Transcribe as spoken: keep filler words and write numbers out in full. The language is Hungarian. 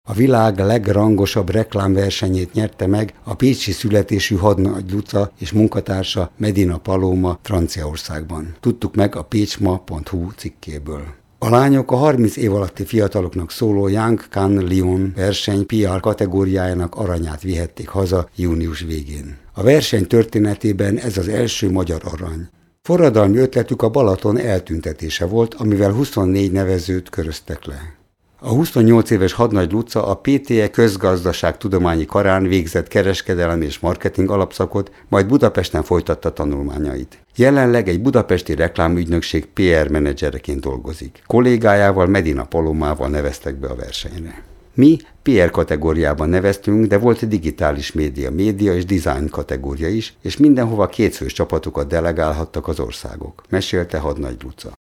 A világ legrangosabb reklámversenyét nyerte meg a pécsi születésű Hadnagy Luca és munkatársa Medina Paloma Franciaországban. Tudtuk meg a pécsma pont hu cikkéből. A lányok a harminc év alatti fiataloknak szóló Young Can Lyon verseny pé er kategóriájának aranyát vihették haza június végén. A verseny történetében ez az első magyar arany. Forradalmi ötletük a Balaton eltüntetése volt, amivel huszonnégy nevezőt köröztek le. A huszonnyolc éves Hadnagy Luca a pé té e közgazdaságtudományi karán végzett kereskedelem és marketing alapszakot, majd Budapesten folytatta tanulmányait. Jelenleg egy budapesti reklámügynökség pé er menedzsereként dolgozik. Kollégájával, Medina Palomával neveztek be a versenyre. Mi pé er kategóriában neveztünk, de volt digitális média, média és design kategória is, és mindenhova kétfős csapatokat delegálhattak az országok, mesélte Hadnagy Luca.